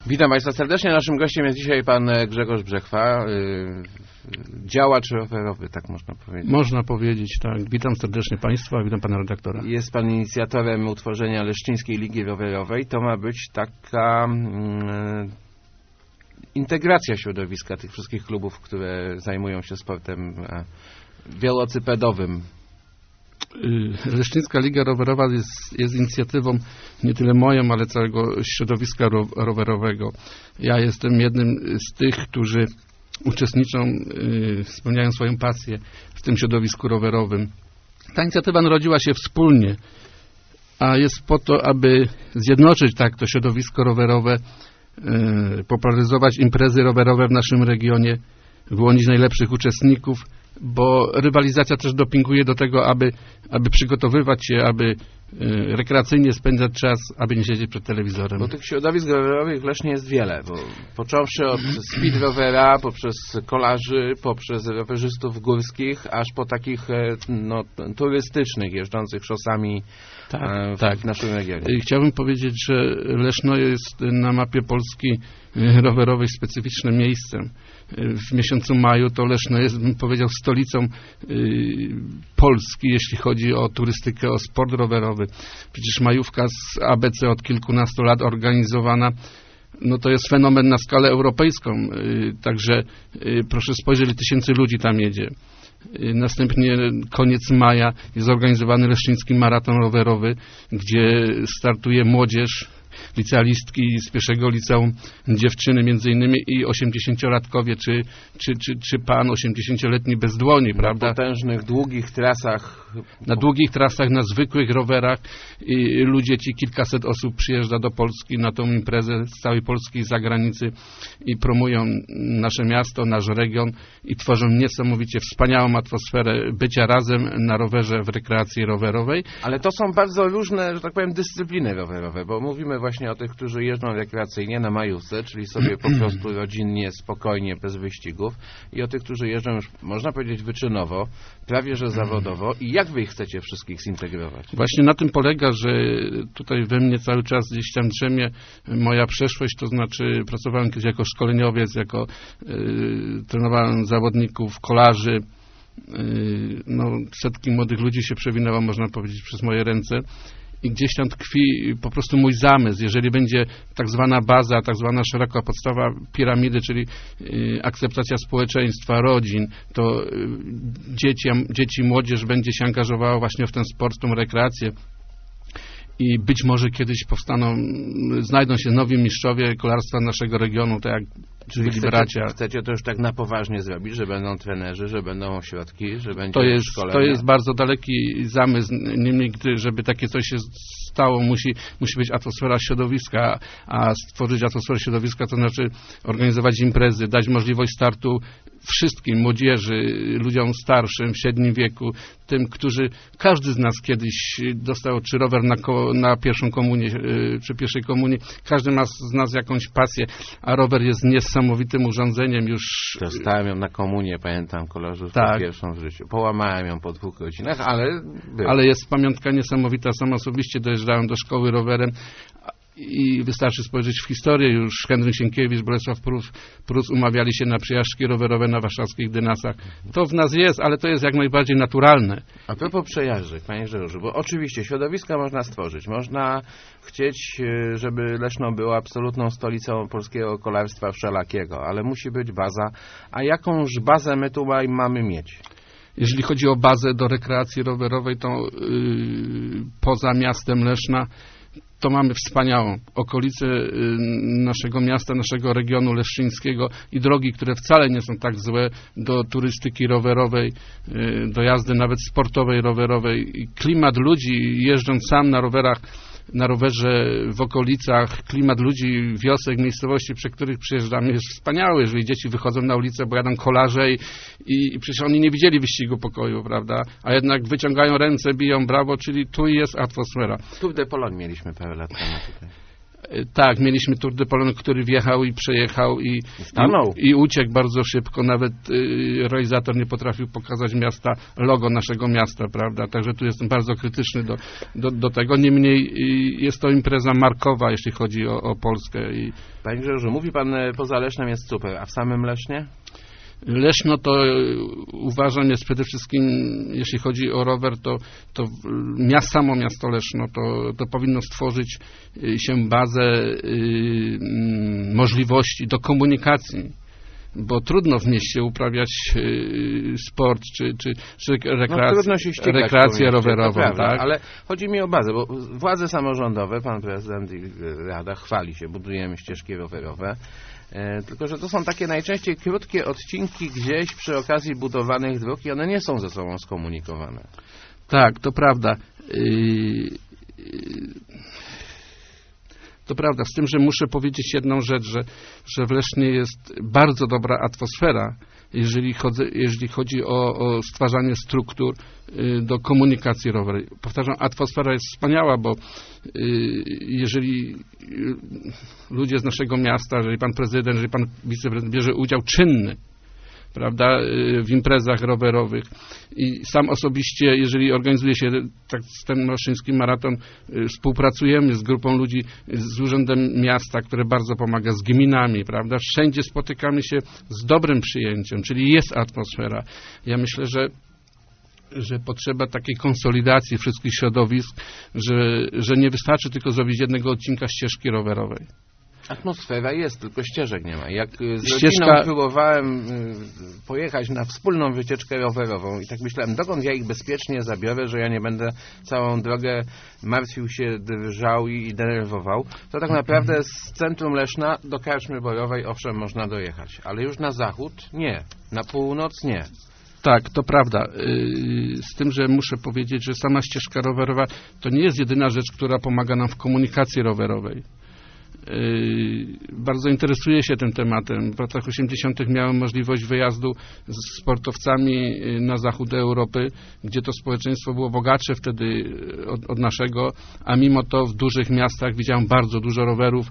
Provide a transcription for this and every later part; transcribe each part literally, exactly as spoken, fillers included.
Witam Państwa serdecznie. Naszym gościem jest dzisiaj pan Grzegorz Brzechwa, działacz rowerowy, tak można powiedzieć. Można powiedzieć, tak. Witam serdecznie Państwa, witam pana redaktora. Jest pan inicjatorem utworzenia Leszczyńskiej Ligi Rowerowej. To ma być taka mm, integracja środowiska tych wszystkich klubów, które zajmują się sportem wielocypedowym. Leszczyńska Liga Rowerowa jest, jest inicjatywą nie tyle moją, ale całego środowiska ro, rowerowego. Ja jestem jednym z tych, którzy uczestniczą, yy, spełniają swoją pasję w tym środowisku rowerowym. Ta inicjatywa narodziła się wspólnie, a jest po to, aby zjednoczyć tak to środowisko rowerowe, yy, popularyzować imprezy rowerowe w naszym regionie, wyłonić najlepszych uczestników, bo rywalizacja też dopinguje do tego, aby, aby przygotowywać się, aby y, rekreacyjnie spędzać czas, aby nie siedzieć przed telewizorem. Bo tych środowisk rowerowych w Lesznie jest wiele, bo począwszy od speed rovera, poprzez kolarzy, poprzez rowerzystów górskich, aż po takich no, turystycznych, jeżdżących szosami tak, w, tak. w naszym regionie. Chciałbym powiedzieć, że Leszno jest na mapie Polski rowerowej specyficznym miejscem. W miesiącu maju to Leszno jest, bym powiedział, stolicą y, Polski, jeśli chodzi o turystykę, o sport rowerowy. Przecież majówka z A B C od kilkunastu lat organizowana, no to jest fenomen na skalę europejską. Y, także y, proszę spojrzeć, ile tysięcy ludzi tam jedzie. Y, następnie koniec maja jest zorganizowany Leszczyński Maraton Rowerowy, gdzie startuje młodzież, licealistki z pierwszego liceum, dziewczyny między innymi i osiemdziesięciolatkowie, czy, czy, czy, czy pan osiemdziesięcioletni bez dłoni, prawda? Na potężnych, długich trasach. Na długich trasach, na zwykłych rowerach i ludzie ci, kilkaset osób przyjeżdża do Polski na tą imprezę z całej Polski i z zagranicy i promują nasze miasto, nasz region i tworzą niesamowicie wspaniałą atmosferę bycia razem na rowerze w rekreacji rowerowej. Ale to są bardzo różne, że tak powiem, dyscypliny rowerowe, bo mówimy właśnie o tych, którzy jeżdżą rekreacyjnie na majówce, czyli sobie po prostu rodzinnie, spokojnie, bez wyścigów, i o tych, którzy jeżdżą już, można powiedzieć, wyczynowo, prawie że zawodowo. I jak wy ich chcecie wszystkich zintegrować? Właśnie na tym polega, że tutaj we mnie cały czas gdzieś tam drzemie moja przeszłość, to znaczy pracowałem kiedyś jako szkoleniowiec, jako yy, trenowałem zawodników, kolarzy, yy, no, setki młodych ludzi się przewinęło, można powiedzieć, przez moje ręce. I gdzieś tam tkwi po prostu mój zamysł. Jeżeli będzie tak zwana baza, tak zwana szeroka podstawa piramidy, czyli y, akceptacja społeczeństwa, rodzin, to y, dzieci, dzieci, młodzież będzie się angażowała właśnie w ten sport, w tą rekreację. I być może kiedyś powstaną, znajdą się nowi mistrzowie kolarstwa naszego regionu, tak jak byli chcecie, bracia. Chcecie to już tak na poważnie zrobić, że będą trenerzy, że będą ośrodki, że będzie to jest, szkolenia? To jest bardzo daleki zamysł. Niemniej, gdy, żeby takie coś się stało, musi, musi być atmosfera środowiska, a stworzyć atmosferę środowiska to znaczy organizować imprezy, dać możliwość startu wszystkim, młodzieży, ludziom starszym, w średnim wieku, tym, którzy, każdy z nas kiedyś dostał czy rower na, ko, na pierwszą komunię, czy pierwszej komunii, każdy ma z nas jakąś pasję, a rower jest niesamowitym urządzeniem już. Dostałem ją na komunię, pamiętam, kolarzów, tak. Pierwszą w życiu. Połamałem ją po dwóch godzinach, ale... Było. Ale jest pamiątka niesamowita. Sam osobiście dojeżdżałem do szkoły rowerem i wystarczy spojrzeć w historię. Już Henryk Sienkiewicz, Bolesław Prus, Prus umawiali się na przejażdżki rowerowe na warszawskich dynasach. To w nas jest, ale to jest jak najbardziej naturalne. A propos przejażdżek, panie Grzegorzu, bo oczywiście środowiska można stworzyć. Można chcieć, żeby Leszno było absolutną stolicą polskiego kolarstwa wszelakiego, ale musi być baza. A jakąż bazę my tu mamy mieć? Jeżeli chodzi o bazę do rekreacji rowerowej, to yy, poza miastem Leszna to mamy wspaniałą okolicę naszego miasta, naszego regionu leszczyńskiego i drogi, które wcale nie są tak złe do turystyki rowerowej, do jazdy nawet sportowej, rowerowej. Klimat ludzi jeżdżąc sam na rowerach, na rowerze w okolicach, klimat ludzi, wiosek, miejscowości, przy których przyjeżdżamy jest wspaniały. Jeżeli dzieci wychodzą na ulicę, bo jadą kolarze i, i, i przecież oni nie widzieli wyścigu pokoju, prawda? A jednak wyciągają ręce, biją brawo, czyli tu jest atmosfera. Tu w Depolon mieliśmy parę lat temu tutaj. Tak, mieliśmy Tour de Pologne, który wjechał i przejechał i, Stanął. i, i uciekł bardzo szybko. Nawet y, realizator nie potrafił pokazać miasta, logo naszego miasta, prawda? Także tu jestem bardzo krytyczny do, do, do tego. Niemniej y, jest to impreza markowa, jeśli chodzi o, o Polskę. I Panie Grzegorzu, mówi pan, y, poza Lesznem jest super, a w samym Lesznie? Leszno to y, uważam jest przede wszystkim, jeśli chodzi o rower, to, to miast, samo miasto Leszno to, to powinno stworzyć y, się bazę y, y, możliwości do komunikacji, bo trudno w mieście uprawiać y, sport czy, czy, czy rekreację, no, trudno się ścigać rekreację mieście, rowerową. prawda, Tak? Ale chodzi mi o bazę, bo władze samorządowe, pan prezydent i Rada chwali się, budujemy ścieżki rowerowe. E, tylko że to są takie najczęściej krótkie odcinki gdzieś przy okazji budowanych dróg i one nie są ze sobą skomunikowane. Tak, to prawda. Yy, to prawda, z tym, że muszę powiedzieć jedną rzecz, że, że w Lesznie jest bardzo dobra atmosfera, jeżeli chodzi, jeżeli chodzi o, o stwarzanie struktur y, do komunikacji rowerowej. Powtarzam, atmosfera jest wspaniała, bo y, jeżeli y, ludzie z naszego miasta, jeżeli pan prezydent, jeżeli pan wiceprezydent bierze udział czynny, prawda, w imprezach rowerowych i sam osobiście, jeżeli organizuje się tak, ten Olsztyński Maraton, współpracujemy z grupą ludzi, z Urzędem Miasta, które bardzo pomaga, z gminami, prawda, wszędzie spotykamy się z dobrym przyjęciem, czyli jest atmosfera. Ja myślę, że że potrzeba takiej konsolidacji wszystkich środowisk, że, że nie wystarczy tylko zrobić jednego odcinka ścieżki rowerowej. Atmosfera jest, tylko ścieżek nie ma. Jak z Ścieżka... rodziną próbowałem pojechać na wspólną wycieczkę rowerową i tak myślałem, dokąd ja ich bezpiecznie zabiorę, że ja nie będę całą drogę martwił się, drżał i denerwował, to tak naprawdę z centrum Leszna do Karczmy Borowej owszem można dojechać, ale już na zachód nie, na północ nie. Tak, to prawda. Z tym, że muszę powiedzieć, że sama ścieżka rowerowa to nie jest jedyna rzecz, która pomaga nam w komunikacji rowerowej. Bardzo interesuję się tym tematem. W latach osiemdziesiątych miałem możliwość wyjazdu z sportowcami na zachód Europy, gdzie to społeczeństwo było bogatsze wtedy od, od naszego, a mimo to w dużych miastach widziałem bardzo dużo rowerów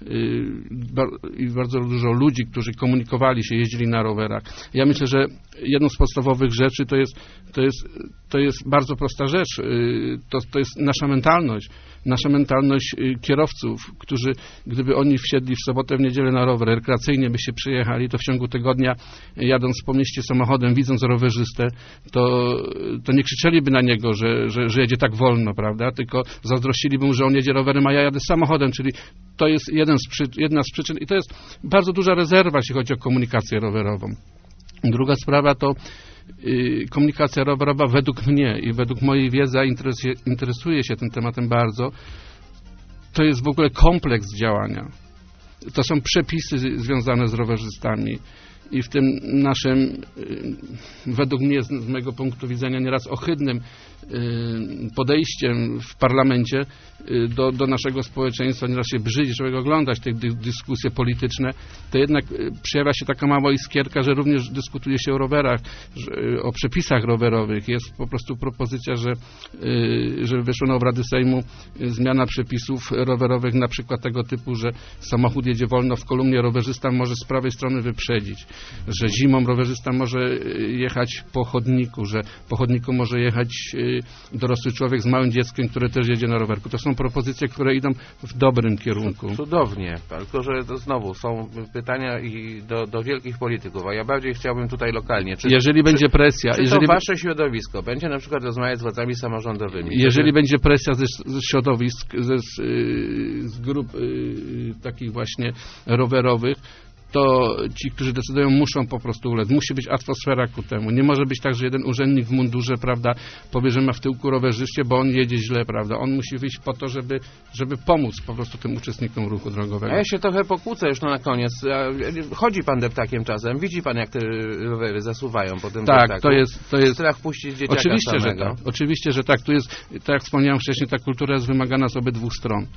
i bardzo dużo ludzi, którzy komunikowali się, jeździli na rowerach. Ja myślę, że jedną z podstawowych rzeczy to jest, to jest, to jest bardzo prosta rzecz. To, to jest nasza mentalność. Nasza mentalność kierowców, którzy, gdyby oni wsiedli w sobotę, w niedzielę na rower, rekreacyjnie by się przyjechali, to w ciągu tygodnia, jadąc po mieście samochodem, widząc rowerzystę, to, to nie krzyczeliby na niego, że, że, że jedzie tak wolno, prawda, tylko zazdrościliby mu, że on jedzie rowerem, a ja jadę samochodem, czyli to jest jeden z przy, jedna z przyczyn i to jest bardzo duża rezerwa, jeśli chodzi o komunikację rowerową. Druga sprawa to komunikacja rowerowa według mnie i według mojej wiedzy, interesuje, interesuje się tym tematem bardzo, to jest w ogóle kompleks działania. To są przepisy związane z rowerzystami i w tym naszym, według mnie, z mojego punktu widzenia, nieraz ohydnym podejściem w parlamencie do, do naszego społeczeństwa, nieraz się brzydzi, żeby oglądać te dyskusje polityczne, to jednak przejawia się taka mała iskierka, że również dyskutuje się o rowerach, o przepisach rowerowych. Jest po prostu propozycja, że, że wyszło na obrady Sejmu zmiana przepisów rowerowych, na przykład tego typu, że samochód jedzie wolno w kolumnie, rowerzysta może z prawej strony wyprzedzić, że zimą rowerzysta może jechać po chodniku, że po chodniku może jechać dorosły człowiek z małym dzieckiem, które też jedzie na rowerku. To są propozycje, które idą w dobrym kierunku. Cudownie, tylko że to znowu są pytania i do, do wielkich polityków, a ja bardziej chciałbym tutaj lokalnie. Czy, jeżeli czy, będzie presja... Czy jeżeli to wasze środowisko będzie na przykład rozmawiać z władzami samorządowymi? Jeżeli czy... będzie presja ze, ze środowisk, ze, z, z grup y, takich właśnie rowerowych, to ci, którzy decydują, muszą po prostu ulec. Musi być atmosfera ku temu. Nie może być tak, że jeden urzędnik w mundurze, prawda, powie, że ma w tyłku rowerzyście, bo on jedzie źle, prawda. On musi wyjść po to, żeby, żeby pomóc po prostu tym uczestnikom ruchu drogowego. A ja się trochę pokłócę już na koniec. Chodzi pan deptakiem czasem, widzi pan, jak te rowery zasuwają po tym tak, deptaku. to jest, to jest... Strach puścić dzieciaka Oczywiście, samego. że tak. Oczywiście, że tak. Tu jest, tak jak wspomniałem wcześniej, ta kultura jest wymagana z obydwu stron.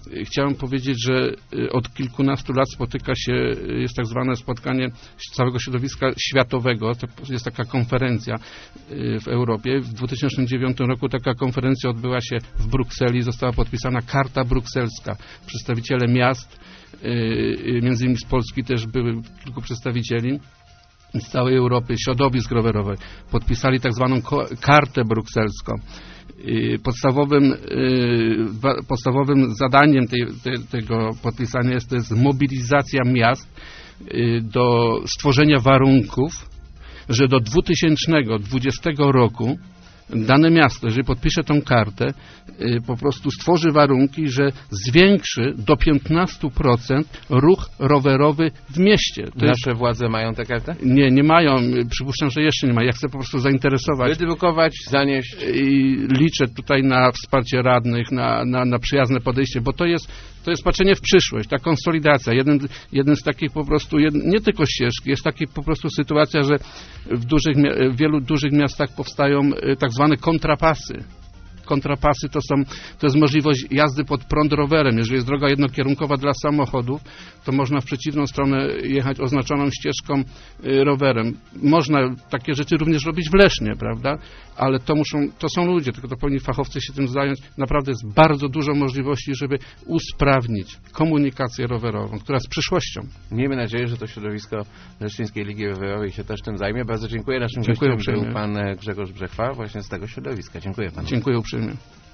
Chciałem powiedzieć, że od kilkunastu lat spotyka się, jest tak zwane spotkanie całego środowiska światowego, to jest taka konferencja w Europie. W dwa tysiące dziewiątym roku taka konferencja odbyła się w Brukseli, została podpisana Karta Brukselska. Przedstawiciele miast, między innymi z Polski też były kilku przedstawicieli z całej Europy, środowisk rowerowych, podpisali tak zwaną Kartę Brukselską. Podstawowym, podstawowym zadaniem tej, te, tego podpisania jest, to jest mobilizacja miast do stworzenia warunków, że do dwa tysiące dwudziestego roku dane miasto, jeżeli podpisze tą kartę, po prostu stworzy warunki, że zwiększy do piętnastu procent ruch rowerowy w mieście. To Nasze jest... władze mają tę kartę? Nie, nie mają. Przypuszczam, że jeszcze nie ma. Ja chcę po prostu zainteresować. Wydrukować, zanieść. I liczę tutaj na wsparcie radnych, na, na, na przyjazne podejście, bo to jest, to jest patrzenie w przyszłość, ta konsolidacja. Jeden, jeden z takich po prostu, jed, nie tylko ścieżki, jest taka po prostu sytuacja, że w, dużych, w wielu dużych miastach powstają tak zwane kontrapasy. Kontrapasy to są, to jest możliwość jazdy pod prąd rowerem. Jeżeli jest droga jednokierunkowa dla samochodów, to można w przeciwną stronę jechać oznaczoną ścieżką y, rowerem. Można takie rzeczy również robić w Lesznie, prawda? Ale to muszą, to są ludzie, tylko to powinni fachowcy się tym zająć. Naprawdę jest bardzo dużo możliwości, żeby usprawnić komunikację rowerową, która jest przyszłością. Miejmy nadzieję, że to środowisko Leszczyńskiej Ligi Rowerowej się też tym zajmie. Bardzo dziękuję. Naszym Dziękuję gościem uprzejmie. był pan Grzegorz Brzechwa, właśnie z tego środowiska. Dziękuję panu. Dziękuję uprzejmie.